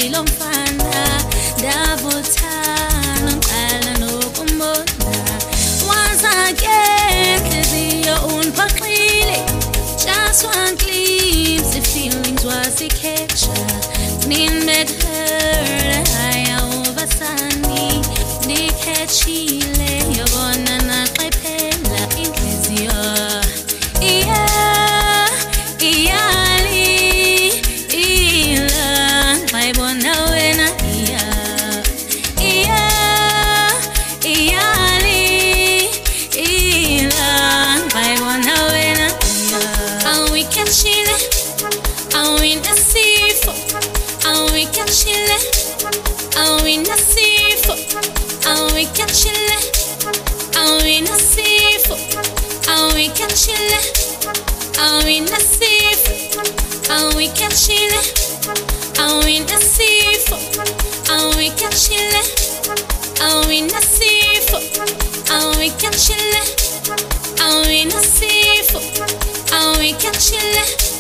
Umnandi lo mfana ndavuthana ngiqala nokumbona. Once again inhliziyo ungiphoxile. Just one glimpse, the feelings was a capture. Need her, I over sunny. They catchile, you're gonna not play pella inhliziyo. Yeah, iyali, ila, ngayibona wena iya. Yeah, iyali, ila, ngayibona wena iya. And we can chill, and we nasifo, and we can chill, and we nasifo, and we can chill, and we nasifo, and we can chill, and we nasifo, and we can chill, and we nasifo, and we can chill, and we nasifo, and we can chill, and we nasifo, and we can chill,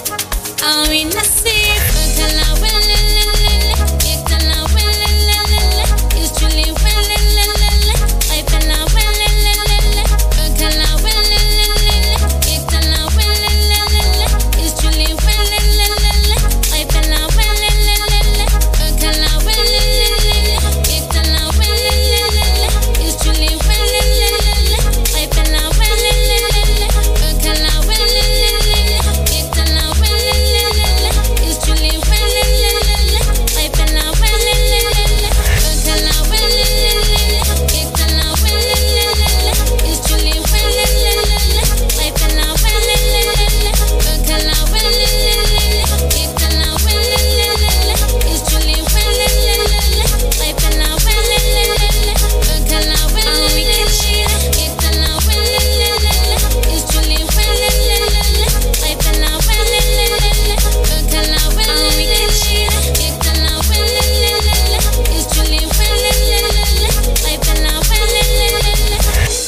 and we nasifo. Kala welelele, kala welelele, it's truly welelele. I fella welelele, kala welelele, kala welelele, it's truly welelele. I fella welelele, kala welelele, kala welelele, it's truly welelele. I fella welelele, kala welelele, kala welelele, it's truly welelele. I fella welelele, kala welelele, kala welelele, it's truly welelele. I fella welelele, kala welelele, kala welelele, it's truly welelele. I fella welelele, kala welelele, kala welelele, it's truly welelele. I fella welelele, kala welelele, kala welelele, it's truly welelele. I fella welelele.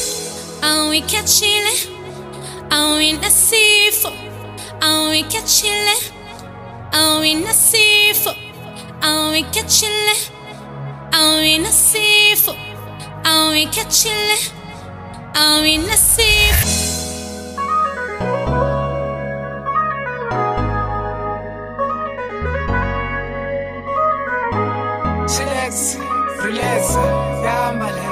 And we can chill, and we nasifo, and we can chill, and we nasifo, and we can chill, and we nasifo, and we can chill, and we nasifo. Chillax, relax, yambala.